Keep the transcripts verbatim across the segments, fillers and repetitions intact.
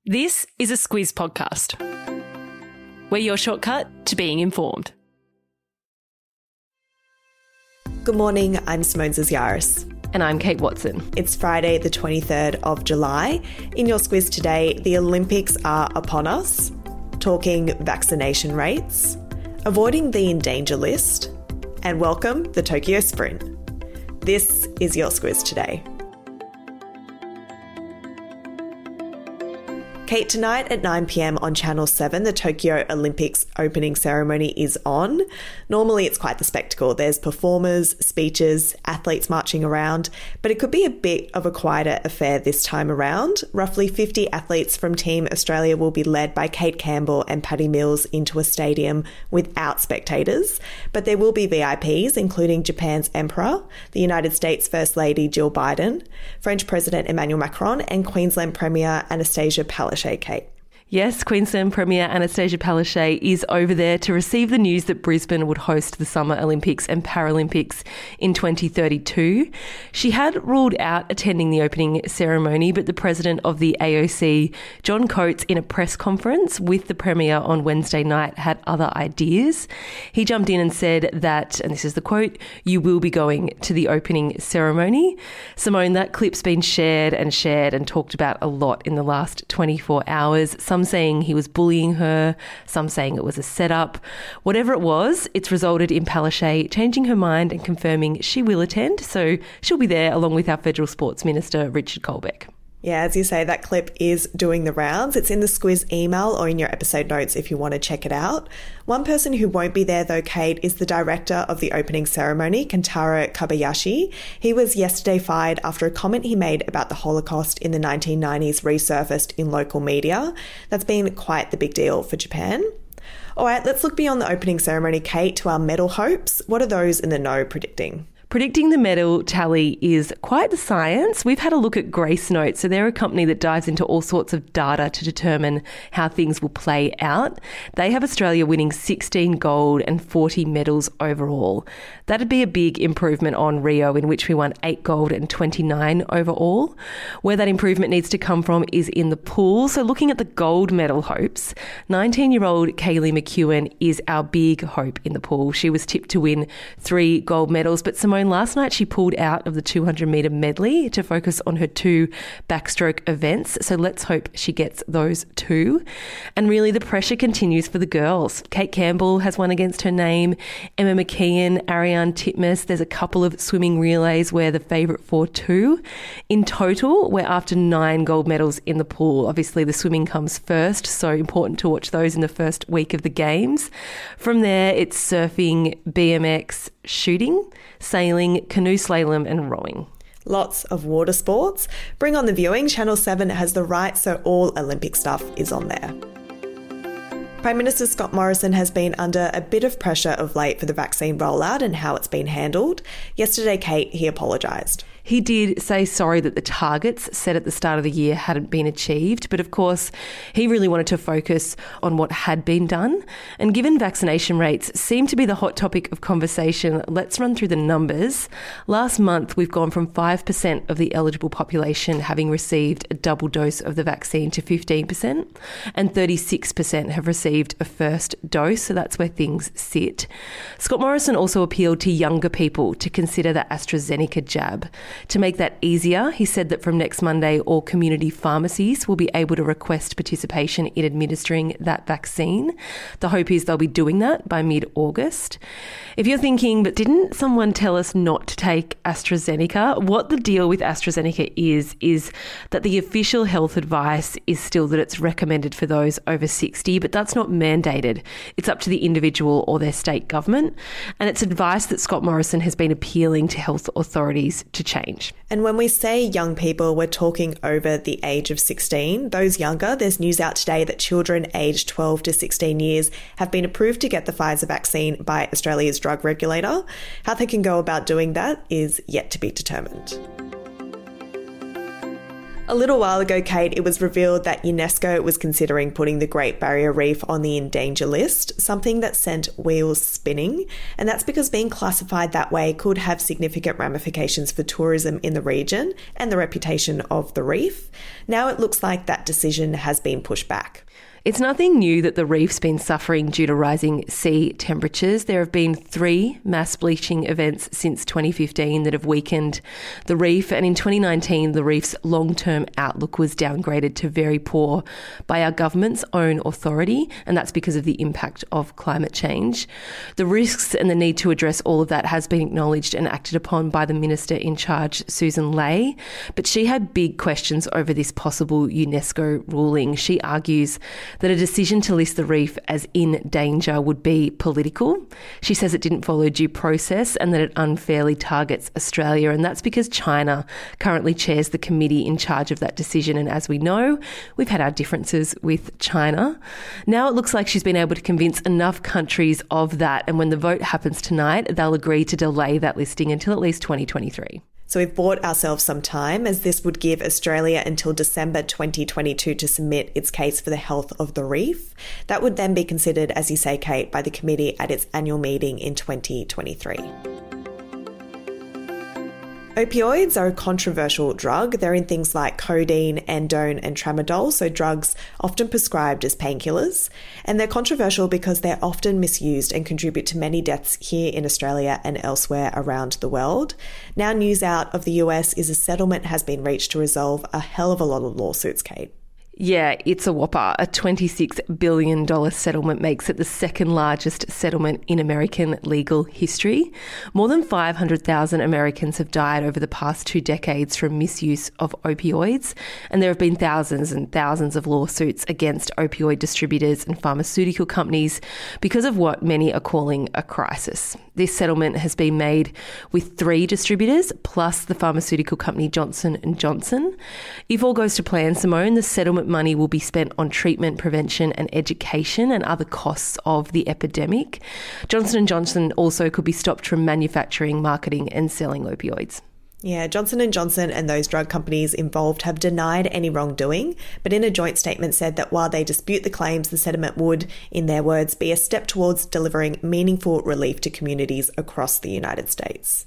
This is a Squiz podcast. We're your shortcut to being informed. Good morning, I'm Simone Zaziaris. And I'm Kate Watson. It's Friday the twenty-third of July. In your Squiz today, the Olympics are upon us, talking vaccination rates, avoiding the in danger list, and welcome the Tokyo Sprint. This is your Squiz today. Kate, tonight at nine p.m. on Channel seven, the Tokyo Olympics opening ceremony is on. Normally it's quite the spectacle. There's performers, speeches, athletes marching around, but it could be a bit of a quieter affair this time around. Roughly fifty athletes from Team Australia will be led by Kate Campbell and Paddy Mills into a stadium without spectators, but there will be V I Ps, including Japan's Emperor, the United States First Lady Jill Biden, French President Emmanuel Macron, and Queensland Premier Anastasia Palaszczuk. Kate. Yes, Queensland Premier Anastasia Palaszczuk is over there to receive the news that Brisbane would host the Summer Olympics and Paralympics in twenty thirty-two. She had ruled out attending the opening ceremony, but the president of the A O C, John Coates, in a press conference with the Premier on Wednesday night, had other ideas. He jumped in and said that, and this is the quote, "You will be going to the opening ceremony." Simone, that clip's been shared and shared and talked about a lot in the last twenty-four hours. Some saying he was bullying her, some saying it was a setup. Whatever it was, it's resulted in Palaszczuk changing her mind and confirming she will attend, so she'll be there along with our Federal Sports Minister, Richard Colbeck. Yeah, as you say, that clip is doing the rounds. It's in the Squiz email or in your episode notes if you want to check it out. One person who won't be there though, Kate, is the director of the opening ceremony, Kentaro Kobayashi. He was yesterday fired after a comment he made about the Holocaust in the nineteen nineties resurfaced in local media. That's been quite the big deal for Japan. All right, let's look beyond the opening ceremony, Kate, to our medal hopes. What are those in the know predicting? Predicting the medal tally is quite the science. We've had a look at Grace Notes. So they're a company that dives into all sorts of data to determine how things will play out. They have Australia winning sixteen gold and forty medals overall. That'd be a big improvement on Rio, in which we won eight gold and twenty-nine overall. Where that improvement needs to come from is in the pool. So looking at the gold medal hopes, nineteen-year-old Kaylee McEwen is our big hope in the pool. She was tipped to win three gold medals, but Simone, last night she pulled out of the two hundred metre medley to focus on her two backstroke events. So let's hope she gets those two. And really the pressure continues for the girls. Kate Campbell has one against her name. Emma McKeon, Ariane Titmus. There's a couple of swimming relays where the favourite for two. In total, we're after nine gold medals in the pool. Obviously the swimming comes first, so important to watch those in the first week of the games. From there, it's surfing, B M X, shooting, sailing, canoe slalom and rowing. Lots of water sports. Bring on the viewing. Channel seven has the rights, so all Olympic stuff is on there. Prime Minister Scott Morrison has been under a bit of pressure of late for the vaccine rollout and how it's been handled. Yesterday, Kate, he apologised. He did say sorry that the targets set at the start of the year hadn't been achieved, but of course he really wanted to focus on what had been done. And given vaccination rates seem to be the hot topic of conversation, let's run through the numbers. Last month we've gone from five percent of the eligible population having received a double dose of the vaccine to fifteen percent, and thirty-six percent have received a first dose, so that's where things sit. Scott Morrison also appealed to younger people to consider the AstraZeneca jab. To make that easier, he said that from next Monday, all community pharmacies will be able to request participation in administering that vaccine. The hope is they'll be doing that by mid-August. If you're thinking, but didn't someone tell us not to take AstraZeneca? What the deal with AstraZeneca is, is that the official health advice is still that it's recommended for those over sixty, but that's not mandated. It's up to the individual or their state government. And it's advice that Scott Morrison has been appealing to health authorities to change. And when we say young people, we're talking over the age of sixteen. Those younger, there's news out today that children aged twelve to sixteen years have been approved to get the Pfizer vaccine by Australia's drug regulator. How they can go about doing that is yet to be determined. A little while ago, Kate, it was revealed that UNESCO was considering putting the Great Barrier Reef on the in danger list, something that sent wheels spinning. And that's because being classified that way could have significant ramifications for tourism in the region and the reputation of the reef. Now it looks like that decision has been pushed back. It's nothing new that the reef's been suffering due to rising sea temperatures. There have been three mass bleaching events since twenty fifteen that have weakened the reef, and in twenty nineteen the reef's long-term outlook was downgraded to very poor by our government's own authority, and that's because of the impact of climate change. The risks and the need to address all of that has been acknowledged and acted upon by the Minister in charge, Susan Ley, but she had big questions over this possible UNESCO ruling. She argues that a decision to list the reef as in danger would be political. She says it didn't follow due process and that it unfairly targets Australia, and that's because China currently chairs the committee in charge of that decision, and as we know, we've had our differences with China. Now it looks like she's been able to convince enough countries of that, and when the vote happens tonight, they'll agree to delay that listing until at least twenty twenty-three. So we've bought ourselves some time, as this would give Australia until December twenty twenty-two to submit its case for the health of the reef. That would then be considered, as you say, Kate, by the committee at its annual meeting in twenty twenty-three. Opioids are a controversial drug. They're in things like codeine, endone and tramadol, so drugs often prescribed as painkillers. And they're controversial because they're often misused and contribute to many deaths here in Australia and elsewhere around the world. Now news out of the U S is a settlement has been reached to resolve a hell of a lot of lawsuits, Kate. Yeah, it's a whopper. A twenty-six billion dollars settlement makes it the second largest settlement in American legal history. More than five hundred thousand Americans have died over the past two decades from misuse of opioids, and there have been thousands and thousands of lawsuits against opioid distributors and pharmaceutical companies because of what many are calling a crisis. This settlement has been made with three distributors plus the pharmaceutical company Johnson and Johnson. If all goes to plan, Simone, the settlement money will be spent on treatment, prevention and education and other costs of the epidemic. Johnson and Johnson also could be stopped from manufacturing, marketing and selling opioids. Yeah, Johnson and Johnson and those drug companies involved have denied any wrongdoing, but in a joint statement said that while they dispute the claims, the settlement would, in their words, be a step towards delivering meaningful relief to communities across the United States.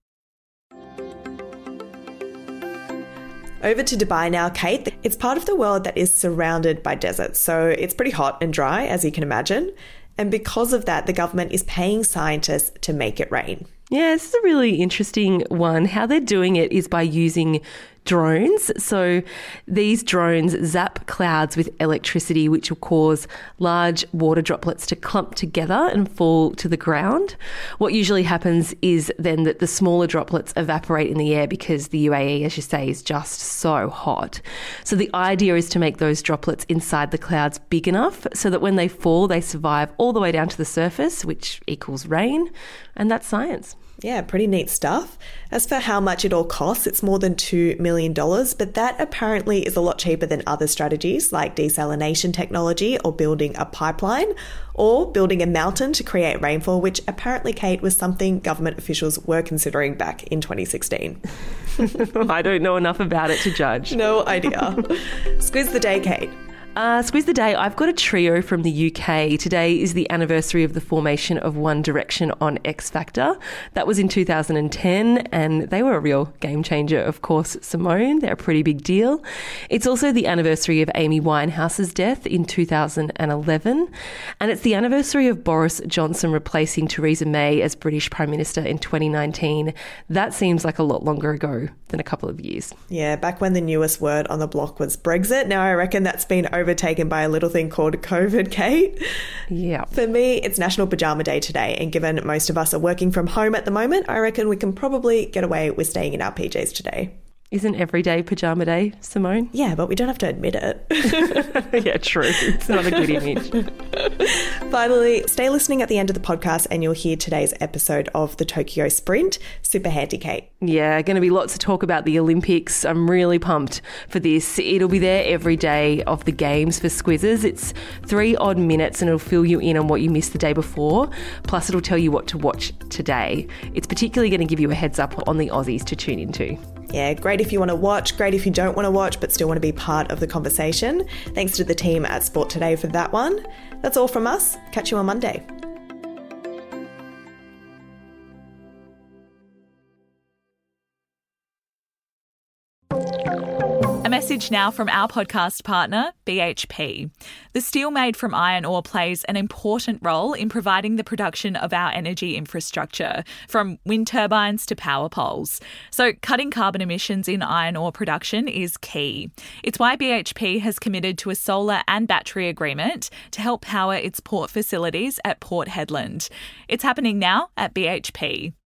Over to Dubai now, Kate. It's part of the world that is surrounded by deserts, so it's pretty hot and dry, as you can imagine. And because of that, the government is paying scientists to make it rain. Yeah, this is a really interesting one. How they're doing it is by using drones. So these drones zap clouds with electricity, which will cause large water droplets to clump together and fall to the ground. What usually happens is then that the smaller droplets evaporate in the air because the U A E, as you say, is just so hot. So the idea is to make those droplets inside the clouds big enough so that when they fall, they survive all the way down to the surface, which equals rain. And that's science. Yeah, pretty neat stuff. As for how much it all costs, it's more than two million dollars, but that apparently is a lot cheaper than other strategies like desalination technology or building a pipeline or building a mountain to create rainfall, which apparently, Kate, was something government officials were considering back in twenty sixteen. I don't know enough about it to judge. No idea. Squiz the day, Kate. Uh, Squiz the day, I've got a trio from the U K. Today is the anniversary of the formation of One Direction on X Factor. That was in two thousand ten, and they were a real game changer, of course, Simone. They're a pretty big deal. It's also the anniversary of Amy Winehouse's death in two thousand eleven, and it's the anniversary of Boris Johnson replacing Theresa May as British Prime Minister in twenty nineteen. That seems like a lot longer ago than a couple of years. Yeah, back when the newest word on the block was Brexit. Now I reckon that's been overtaken by a little thing called COVID, Kate. Yeah. For me, it's National Pajama Day today, and given most of us are working from home at the moment, I reckon we can probably get away with staying in our P Js today. Isn't every day pajama day, Simone? Yeah, but we don't have to admit it. Yeah, true. It's not a good image. Finally, stay listening at the end of the podcast and you'll hear today's episode of the Tokyo Sprint. Super handy, Kate. Yeah, going to be lots to talk about the Olympics. I'm really pumped for this. It'll be there every day of the games for Squizzes. It's three odd minutes and it'll fill you in on what you missed the day before. Plus, it'll tell you what to watch today. It's particularly going to give you a heads up on the Aussies to tune into. Yeah, great if you want to watch, great if you don't want to watch but still want to be part of the conversation. Thanks to the team at Sport Today for that one. That's all from us. Catch you on Monday. A message now from our podcast partner, B H P. The steel made from iron ore plays an important role in providing the production of our energy infrastructure, from wind turbines to power poles. So cutting carbon emissions in iron ore production is key. It's why B H P has committed to a solar and battery agreement to help power its port facilities at Port Hedland. It's happening now at B H P.